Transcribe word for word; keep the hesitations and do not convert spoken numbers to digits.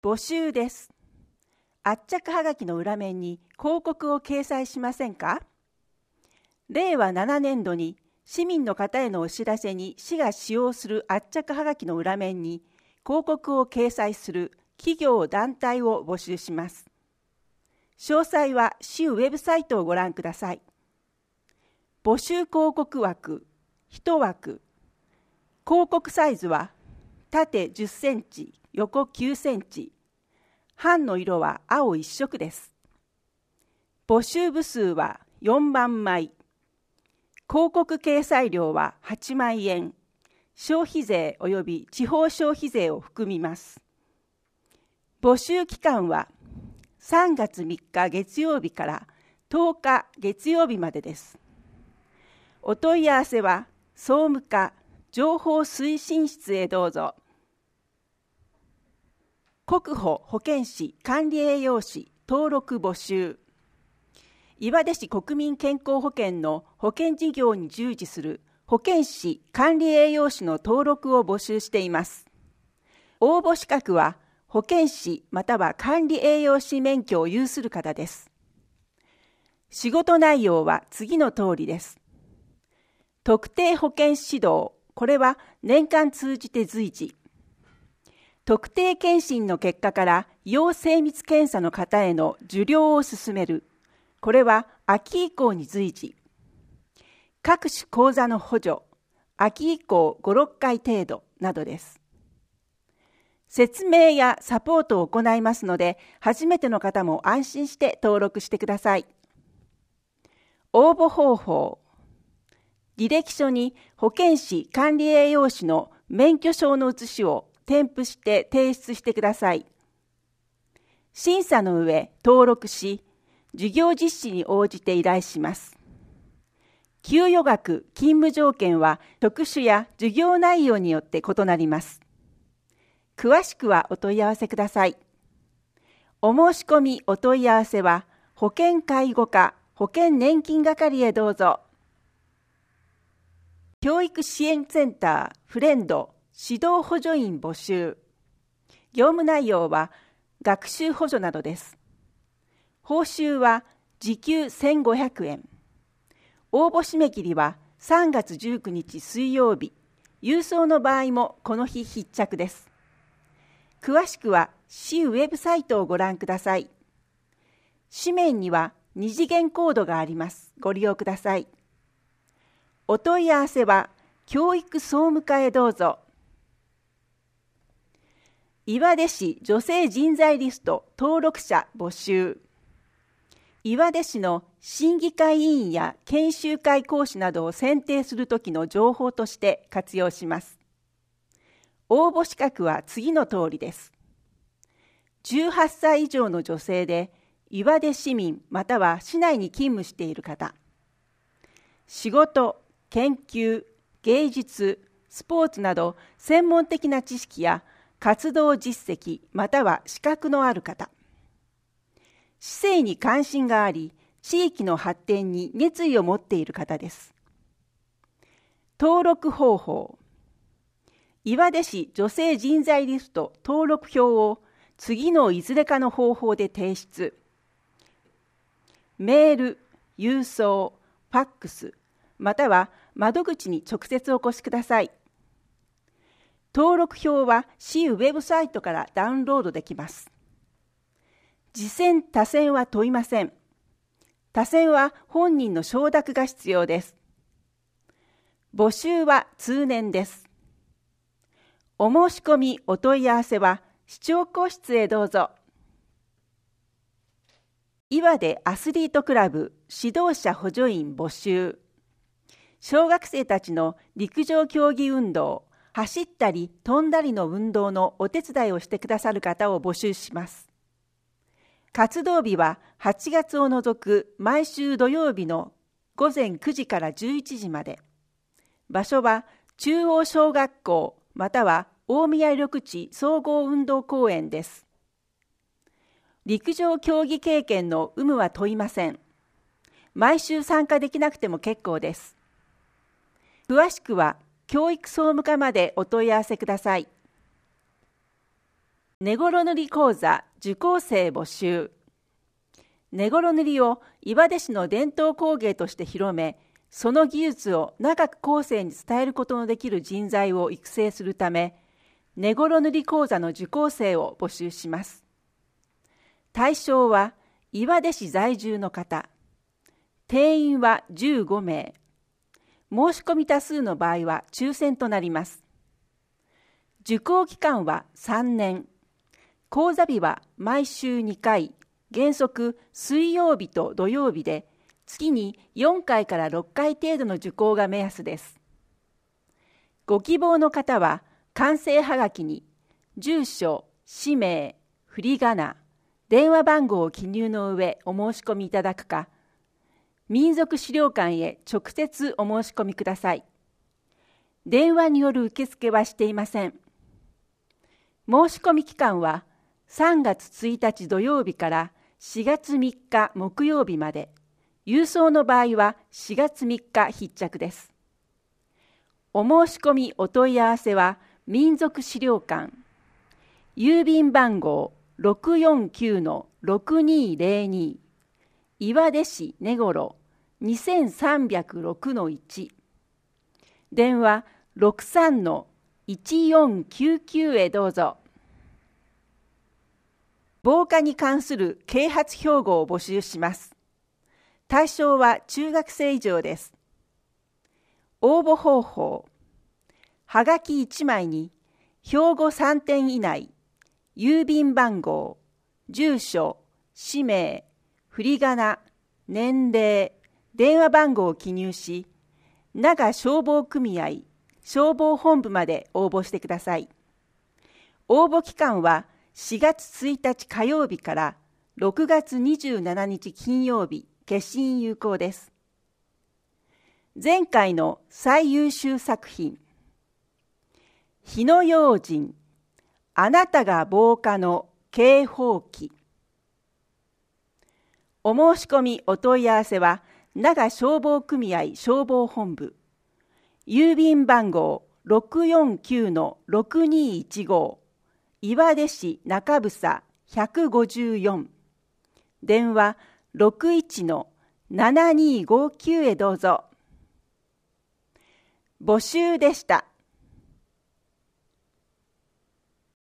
募集です。圧着はがきの裏面に広告を掲載しませんか？れいわななねんどに市民の方へのお知らせに市が使用する圧着はがきの裏面に広告を掲載する企業団体を募集します。詳細は市ウェブサイトをご覧ください。募集広告枠いち枠。広告サイズは縦じゅっセンチ、横きゅうセンチ。版の色は青一色です。募集部数はよんまんまい。広告掲載料ははちまんえん。消費税及び地方消費税を含みます。募集期間はさんがつみっか月曜日からとおか月曜日までです。お問い合わせは総務課情報推進室へどうぞ。国保保健師管理栄養士登録募集。岩出市国民健康保険の保険事業に従事する保健師管理栄養士の登録を募集しています。応募資格は保健師または管理栄養士免許を有する方です。仕事内容は次の通りです。特定保健指導、これは年間通じて随時。特定健診の結果から要精密検査の方への受領を進める。これは秋以降に随時。各種講座の補助、秋以降ご、ろっかい程度などです。説明やサポートを行いますので、初めての方も安心して登録してください。応募方法。履歴書に保健師管理栄養士の免許証の写しを添付して提出してください。審査の上登録し、授業実施に応じて依頼します。給与額、勤務条件は職種や授業内容によって異なります。詳しくはお問い合わせください。お申し込みお問い合わせは保健介護課保険年金係へどうぞ。教育支援センターフレンド指導補助員募集。業務内容は学習補助などです。報酬は時給せんごひゃくえん。応募締め切りはさんがつじゅうくにち水曜日。郵送の場合もこの日必着です。詳しくは市ウェブサイトをご覧ください。紙面には二次元コードがあります。ご利用ください。お問い合わせは教育総務課へどうぞ。岩出市女性人材リスト登録者募集。岩出市の審議会委員や研修会講師などを選定するときの情報として活用します。応募資格は次の通りです。じゅうはっさい以上の女性で岩出市民または市内に勤務している方。仕事、研究、芸術、スポーツなど専門的な知識や活動実績または資格のある方。市政に関心があり、地域の発展に熱意を持っている方です。登録方法。岩出市女性人材リスト登録表を次のいずれかの方法で提出。メール、郵送、ファックス、または窓口に直接お越しください。登録表は市ウェブサイトからダウンロードできます。次選他選は問いません。他選は本人の承諾が必要です。募集は通年です。お申し込みお問い合わせは市長公室へどうぞ。岩出アスリートクラブ指導者補助員募集。小学生たちの陸上競技運動、走ったり飛んだりの運動のお手伝いをしてくださる方を募集します。活動日ははちがつを除く毎週土曜日のごぜんくじからじゅういちじまで。場所は中央小学校または大宮緑地総合運動公園です。陸上競技経験の有無は問いません。毎週参加できなくても結構です。詳しくは教育総務課までお問い合わせください。 根頃塗り講座受講生募集。根頃塗りを岩出市の伝統工芸として広め、その技術を長く後世に伝えることのできる人材を育成するため、根頃塗り講座の受講生を募集します。対象は岩出市在住の方。定員はじゅうごめい。申し込み多数の場合は抽選となります。受講期間はさんねん。講座日は毎週にかい、原則水曜日と土曜日で、月によんかいからろっかい程度の受講が目安です。ご希望の方は、完成はがきに、住所、氏名、振り仮名、電話番号を記入の上お申し込みいただくか、民族資料館へ直接お申し込みください。電話による受付はしていません。申し込み期間はさんがつついたち土曜日からしがつみっか木曜日まで、郵送の場合はしがつみっか必着です。お申し込みお問い合わせは民族資料館、郵便番号 ろくよんきゅうのろくにーぜろに、岩出市根頃 にせんさんびゃくろくのいち、電話 ろくさんのいちよんきゅうきゅう へどうぞ。防火に関する啓発標語を募集します。対象は中学生以上です。応募方法。はがきいちまいに標語さんてん以内、郵便番号、住所、氏名、振り仮名、年齢、電話番号を記入し、那賀消防組合、消防本部まで応募してください。応募期間はしがつついたち火曜日からろくがつにじゅうしちにち金曜日、消印有効です。前回の最優秀作品、火の用心、あなたが防火の警報器。お申し込みお問い合わせは那賀消防組合消防本部、郵便番号 ろくよんきゅうのろくにーいちご、岩出市中房ひゃくごじゅうよん、電話 ろくいちのななにーごきゅう へどうぞ。募集でした。